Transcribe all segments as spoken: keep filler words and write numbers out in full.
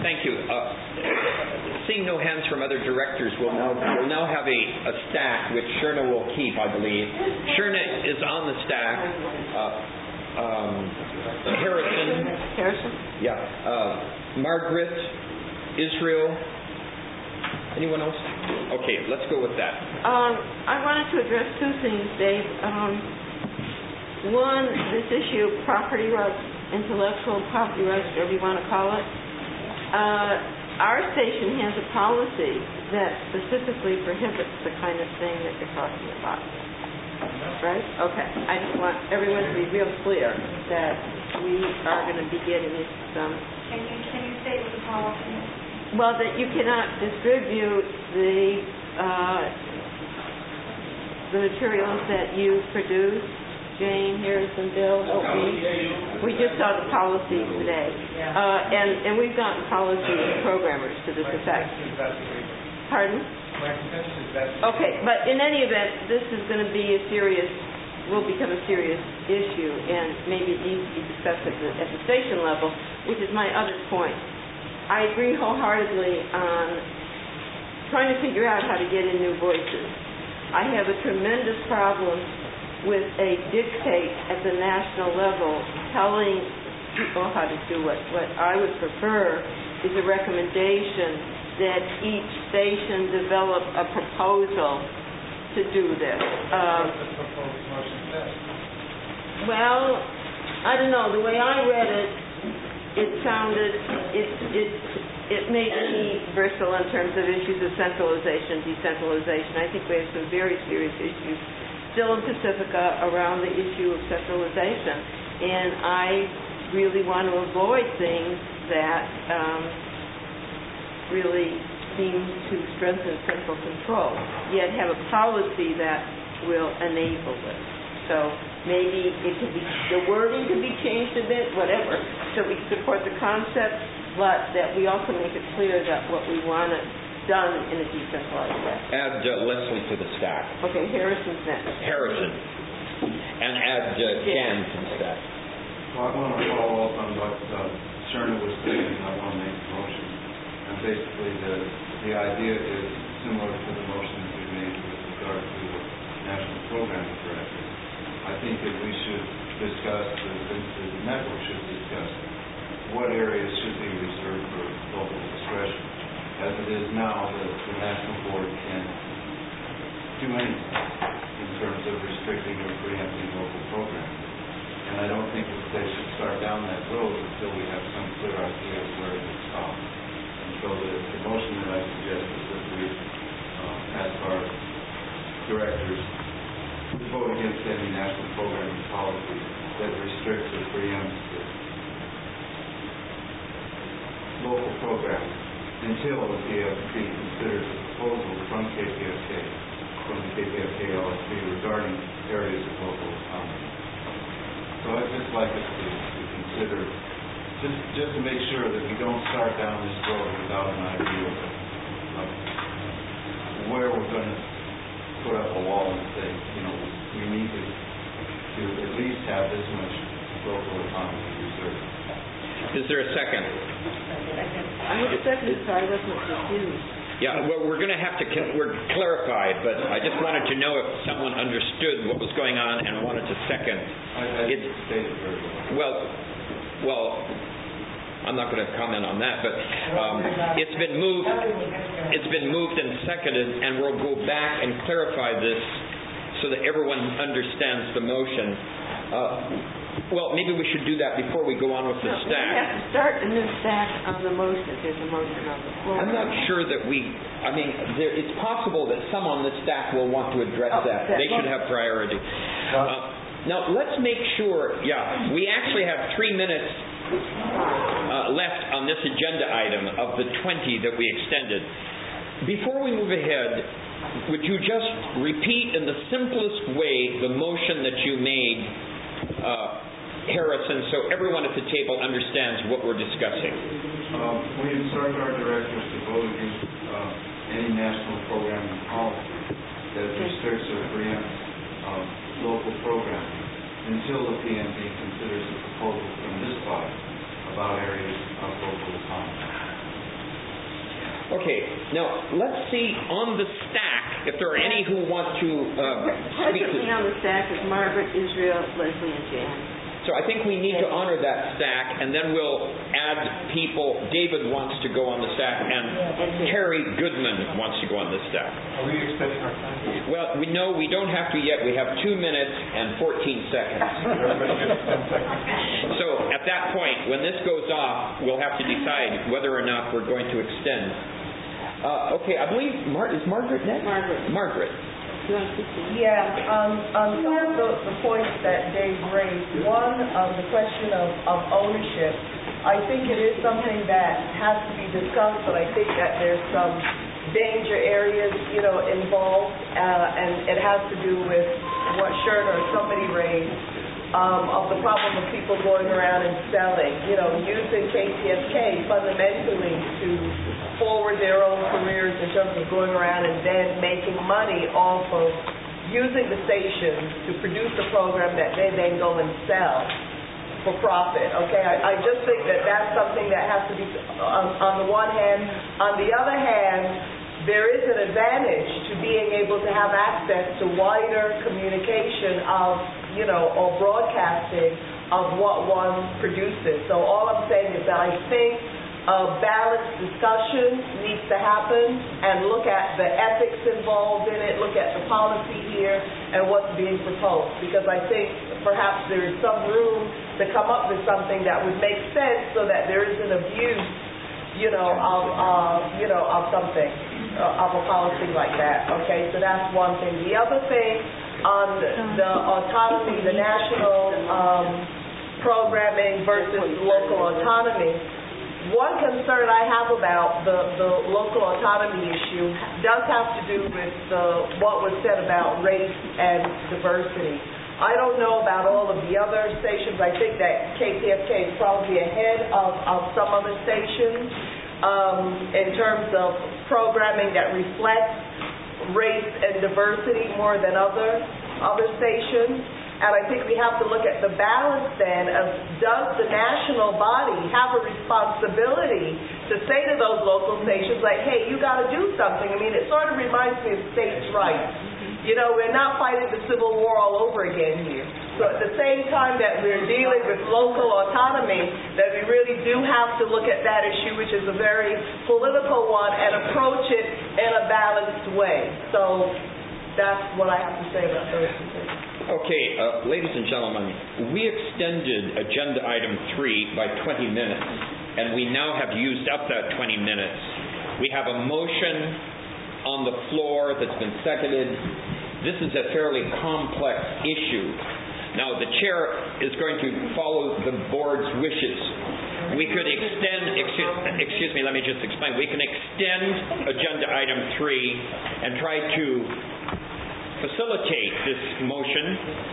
thank you. Uh, seeing no hands from other directors, we'll now, we'll now have a, a stack which Sherna will keep, I believe. Sherna is on the stack. Uh, um, Harrison. Harrison? Yeah. Uh, Margaret. Israel. Anyone else? Okay, let's go with that. Um, I wanted to address two things, Dave. Um, one, this issue of property rights, intellectual property rights, whatever you want to call it. Uh, our station has a policy that specifically prohibits the kind of thing that you're talking about. Right? Okay. I just want everyone to be real clear that we are going to be getting into some... Can you, can you say what the policy is? Well, that you cannot distribute the uh, the materials that you produce. Jane, Harrison, Bill, help me. We just saw the policy today. Uh, and, and we've gotten policy programmers to this effect. Pardon? Okay, but in any event, this is going to be a serious, will become a serious issue, and maybe it needs to be discussed at the, at the station level, which is my other point. I agree wholeheartedly on trying to figure out how to get in new voices. I have a tremendous problem with a dictate at the national level telling people how to do it. What I would prefer is a recommendation that each station develop a proposal to do this. Um, well, I don't know. The way I read it, it sounded, it, it, it made me bristle in terms of issues of centralization, decentralization. I think we have some very serious issues still in Pacifica around the issue of centralization. And I really want to avoid things that um, really seem to strengthen central control, yet have a policy that will enable it. So maybe it could be, the wording could be changed a bit, whatever, so we support the concept, but that we also make it clear that what we want it done in a decentralized way. Add uh, Leslie to the stack. Okay, Harrison's next. Harrison. And add uh, Jan to the stack. Well, I want to follow up on what uh, Sherna was saying, and I want to make a motion. And basically, the the idea is similar to the motion that we made with regard to the National Program Director. I think that we should discuss, the, the, the network should discuss what areas should be reserved for local discretion. As it is now, the, the National Board can't do anything in terms of restricting or preempting local programs. And I don't think that they should start down that road until we have some clear idea of where it would stop. And so the, the motion that I suggest is that we uh, ask our directors to vote against any national programming policy that restricts or preempts the local programs until the P F P considers a proposal from K P F K, from the K P F K L S P regarding areas of local autonomy. So I'd just like us to, to consider, just just to make sure that we don't start down this road without an idea of, of where we're going to put up a wall and say, you know, we need to, to at least have this much local autonomy reserved. Is there a second? I was second, so I wasn't confused. Yeah, well, we're going to have to we're clarified, but I just wanted to know if someone understood what was going on and wanted to second. I, I it's, stated very well. Well, well, I'm not going to comment on that, but um, it's been moved. It's been moved and seconded, and we'll go back and clarify this so that everyone understands the motion. Uh, Well, maybe we should do that before we go on with the no, stack. We have to start a new stack on the motion if there's a motion on the floor. I'm not sure that we, I mean, there, it's possible that some on this stack will want to address oh, that. that. They should have priority. Uh, now, let's make sure, yeah, we actually have three minutes uh, left on this agenda item of the twenty that we extended. Before we move ahead, would you just repeat in the simplest way the motion that you made, uh, Harrison, so everyone at the table understands what we're discussing? Um, we instruct our directors to vote against uh, any national programming policy that restricts or preempts um, local programming until the P N B considers a proposal from this body about areas of local autonomy. Okay, now, let's see on the stack if there are any who want to uh, speak Presently to... on the stack is Margaret, Israel, Leslie, and Jan. So I think we need to honor that stack, and then we'll add people. David wants to go on the stack, and Terry Goodman wants to go on the stack. Are we extending our time? Well, we know we don't have to yet. We have two minutes and fourteen seconds. Everybody gets ten seconds. So at that point, when this goes off, we'll have to decide whether or not we're going to extend. Uh, okay, I believe, Mar- is Margaret next? Margaret. Margaret. You want to speak to me? Yeah, um, on some of the, the points that Dave raised, one, um, the question of, of ownership, I think it is something that has to be discussed, but I think that there's some danger areas, you know, involved, uh, and it has to do with what Sherna or somebody raised, um, of the problem of people going around and selling, you know, using K T F K fundamentally to forward their own careers in terms of going around and then making money off of using the station to produce a program that they then go and sell for profit. Okay, I, I just think that that's something that has to be on, on the one hand. On the other hand, there is an advantage to being able to have access to wider communication of, you know, or broadcasting of what one produces. So all I'm saying is that I think a balanced discussion needs to happen and look at the ethics involved in it, look at the policy here and what's being proposed. Because I think perhaps there is some room to come up with something that would make sense so that there isn't abuse, you know, of, uh, you know, of something, uh, of a policy like that. Okay, so that's one thing. The other thing on the autonomy, the national um, programming versus local autonomy, one concern I have about the, the local autonomy issue does have to do with the, what was said about race and diversity. I don't know about all of the other stations. I think that K T F K is probably ahead of, of some other stations um, in terms of programming that reflects race and diversity more than other other stations. And I think we have to look at the balance then of, does the national body have a responsibility to say to those local stations, like, hey, you got to do something. I mean, it sort of reminds me of states' rights. You know, we're not fighting the Civil War all over again here. So at the same time that we're dealing with local autonomy, that we really do have to look at that issue, which is a very political one, and approach it in a balanced way. So that's what I have to say about those two things. Okay, uh, ladies and gentlemen, we extended agenda item three by twenty minutes, and we now have used up that twenty minutes. We have a motion on the floor that's been seconded. This is a fairly complex issue. Now, the chair is going to follow the board's wishes. We could extend, excuse, excuse me, let me just explain. We can extend agenda item three and try to facilitate this motion,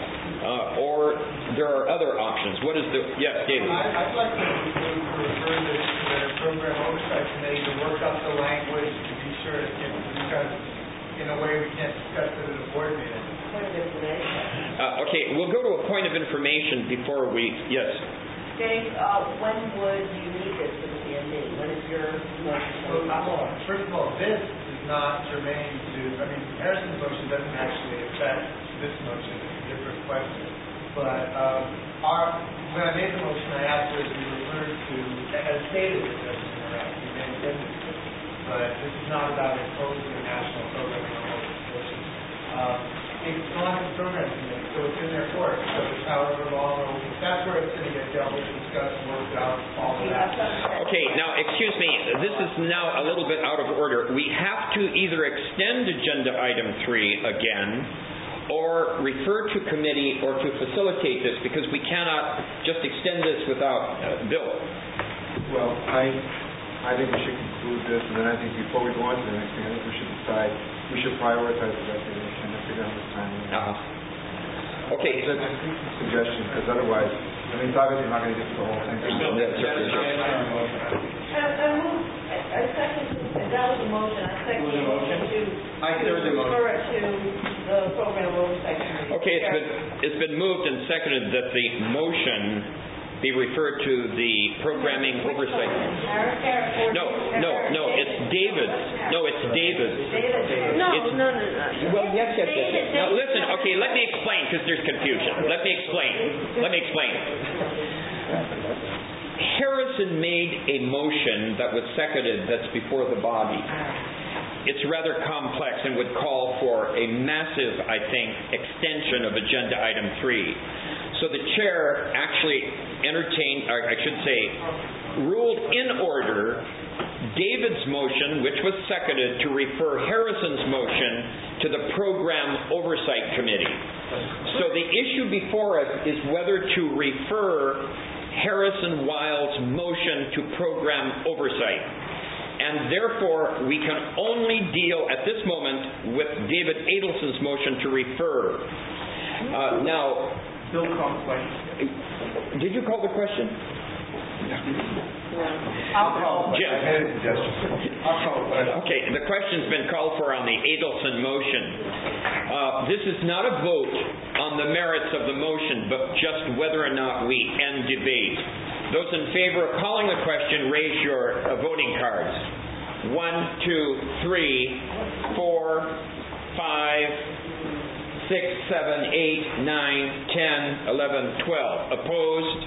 uh, or there are other options. What is the... Yes, David. I, I'd like to move to refer this to the Program Oversight Committee to work up the language to be sure it gets discussed in a way we can't discuss it at a board meeting. Point of information. Uh, okay, we'll go to a point of information before we... Yes. Dave, uh, when would you need this for the P M D? When is your motion? Well, first of all, this is not germane to, I mean, Harrison's motion doesn't actually affect this motion. It's a different question. But um, our, when I made the motion, I asked for it to be referred to, as stated, it doesn't interact with any industry. But this is not about imposing a national programming on all institutions. Um, it's on the program committee, so it's in their court. So it's however long, or that's where it's going to get dealt with, discussed, worked out, all of that. Okay, now, excuse me. This is now a little bit out of order. We have to either extend agenda item three again or refer to committee or to facilitate this, because we cannot just extend this without uh, Bill. Well, I I think we should conclude this, and then I think before we go on to the next thing, I think we should decide, we should prioritize the recognition and figure out this time. Uh-huh. Okay. That's a suggestion, because otherwise, I mean, it's obviously not going to get to the whole thing. No, that's certainly true. I, I move, I, I second, that was a motion, I second the motion to, I third the to motion. refer it to the Program Oversight Committee. Okay, it's been, it's been moved and seconded that the motion be referred to the Programming Oversight. Harris, Harris, or No, no, no, it's David's. No, it's David's. No, It's- no, no, no. Well, yes, yes, yes, yes. Now, David- listen, okay, let me explain, because there's confusion. Let me explain. Let me explain. Harrison made a motion that was seconded that's before the body. It's rather complex and would call for a massive, I think, extension of agenda item three. So the chair actually entertained, or I should say, ruled in order David's motion, which was seconded, to refer Harrison's motion to the Program Oversight Committee. So the issue before us is whether to refer Harrison Wild's motion to Program Oversight. And therefore, we can only deal at this moment with David Adelson's motion to refer. Uh, now, Bill called the question. did you call the question? I'll call it. Jim. I made a suggestion. I'll call it. Okay, the question's been called for on the Adelson motion. Uh, this is not a vote on the merits of the motion, but just whether or not we end debate. Those in favor of calling the question, raise your uh, voting cards. One, two, three, four, five, six, seven, eight, nine, ten, eleven, twelve. Opposed?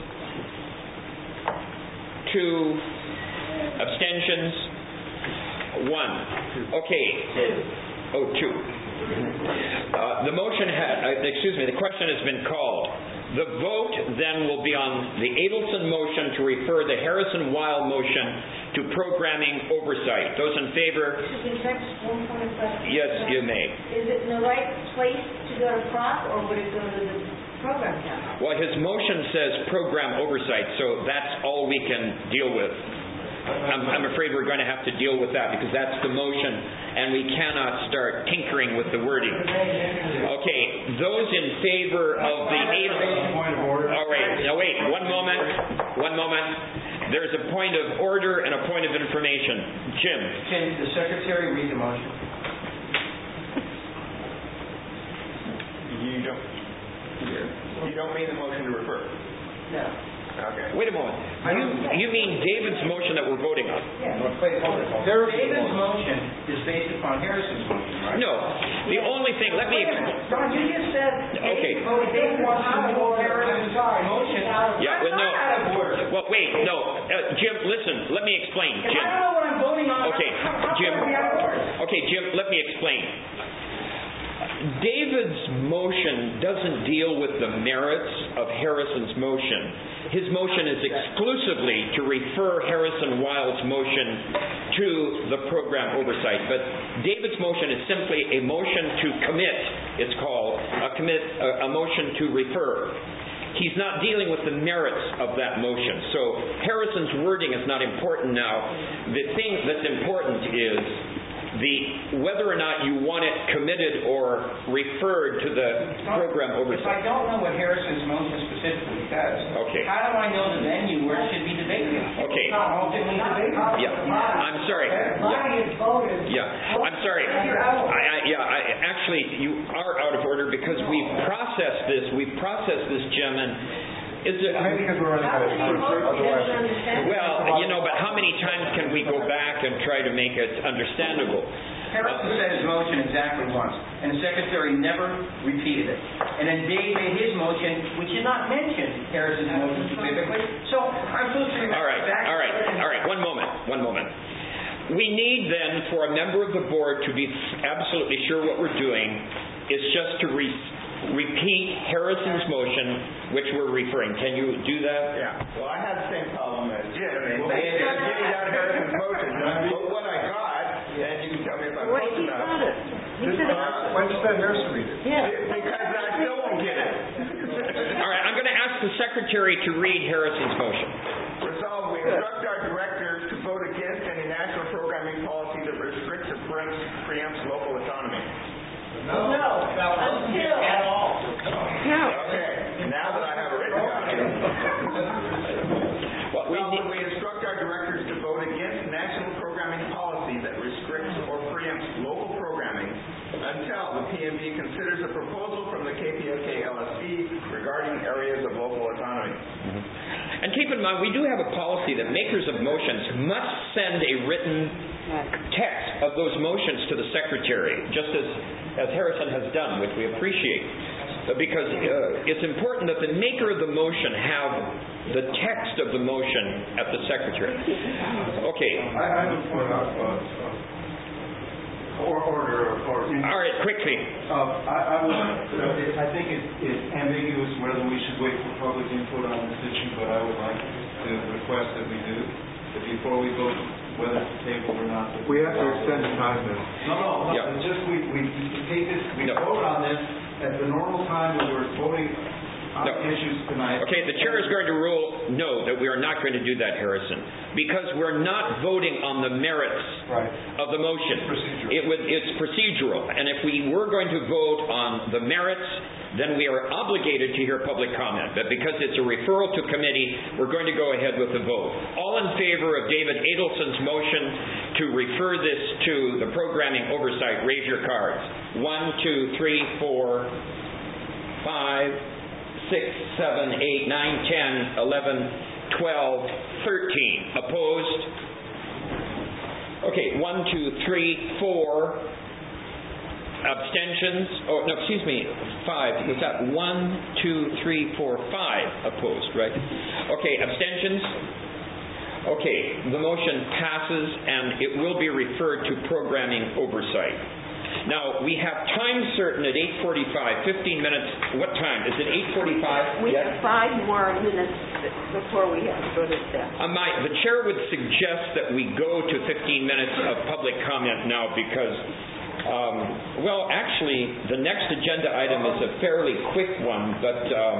Two. Abstentions? One. Okay. Oh, two. Uh, the motion had, uh, excuse me, the question has been called. The vote then will be on the Adelson motion to refer the Harrison Wild motion to programming oversight. Those in favor? Excuse me, can I just one point of clarification? Yes, you may. Is it in the right place to go to Proc, or would it go to the program council? Well, his motion says program oversight, so that's all we can deal with. I'm, I'm afraid we're going to have to deal with that because that's the motion, and we cannot start tinkering with the wording. Okay, those in favor of the Adelson... Point of order. All right, now wait, one moment, one moment. There's a point of order and a point of information. Jim. Can the secretary read the motion? You don't, you don't mean the motion to refer? No. Okay. Wait a moment. You, you mean David's motion that we're voting on? David's motion is based upon Harrison's motion, right? No. The only thing, let me... Ron, you just said, Okay. Dave wants to move Harrison's motion. Yeah, well, no. That's not out of order. Well, wait, no. Uh, Jim, listen, let me explain. If Jim. I don't know what I'm voting on, Okay, how, how Jim. can it be out of order? Okay, Jim, let me explain. David's motion doesn't deal with the merits of Harrison's motion. His motion is exclusively to refer Harrison Wild's motion to the program oversight. But David's motion is simply a motion to commit, it's called, a, commit, a, a motion to refer. He's not dealing with the merits of that motion. So Harrison's wording is not important now. The thing that's important is the whether or not you want it committed or referred to the program If oversight. I don't know what Harrison's motion specifically says, Okay. how do I know the venue where it should be debated? Okay. How ultimately debated? Yeah, I'm sorry. Yeah, yeah. I'm sorry. I, I, yeah, I, actually, you are out of order because we've processed this. We've processed this, Jim, and is it? Maybe because we're running out of time, otherwise. Well, you know, but how many times can we go back and try to make it understandable? Harrison said his motion exactly once, and the secretary never repeated it. And then Dave made his motion, which did not mention Harrison's motion specifically. So I'm supposed to remember All right, exactly. all right, all right. One moment, one moment. We need then for a member of the board to be absolutely sure what we're doing is just to re- repeat Harrison's motion, which we're referring. Can you do that? Yeah. Well, I had the same problem as Jim. And well, they just give me down Harrison's motion. But what I got, and you can tell me if I'm Wait, close he enough. got it. He said it. Why don't you let Harrison read it? Yeah. Because I still won't get it. All right, I'm going to ask the secretary to read Harrison's motion. Resolved, we instruct our directors to vote against any national programming policy that restricts or preempts, preempts local autonomy. No, until. At all. No. Okay, now that I have a written copy. Well, we Resolved, need- we instruct our directors to vote against national programming policy that restricts or preempts local programming until the P M B considers a proposal from the K P F K L S P regarding areas of local autonomy. And keep in mind, we do have a policy that makers of motions must send a written text of those motions to the secretary, just as, as Harrison has done, which we appreciate. Uh, Because uh, it's important that the maker of the motion have the text of the motion at the secretary. Okay. I I have a point of, uh, or order, or... All right, quickly. Uh, I, I would, uh, I think it, it's ambiguous whether we should wait for public input on this issue, but I would like to request that we do, that before we vote whether to table or not. that We have to extend the time then. No, no, no, Yeah. it's just we, we take this, we No. vote on this at the normal time when we're voting on No. issues tonight. Okay, the chair is going to rule no, that we are not going to do that, Harrison, because we're not voting on the merits Right. of the motion. Procedural. It would, it's procedural, and if we were going to vote on the merits, then we are obligated to hear public comment. But because it's a referral to committee, we're going to go ahead with the vote. All in favor of David Adelson's motion to refer this to the programming oversight, raise your cards. One, two, three, four, five, six, seven, eight, nine, ten, eleven, twelve, thirteen. Opposed? Okay, one, two, three, four. Abstentions? Oh, no, excuse me, five. Was that one, two, three, four, five opposed, right? Okay, abstentions? Okay, the motion passes and it will be referred to programming oversight. Now, we have time certain at eight forty-five, fifteen minutes. What time? Is it eight forty-five? We have five more minutes before we have to go to staff. Uh, my, the chair would suggest that we go to fifteen minutes of public comment now because, um, well, actually, the next agenda item is a fairly quick one, but um,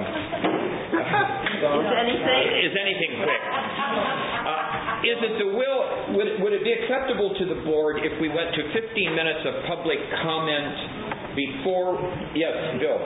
Is anything? is anything quick? Uh, is it the will? Would it, would it be acceptable to the board if we went to fifteen minutes of public comment before? Yes, Bill.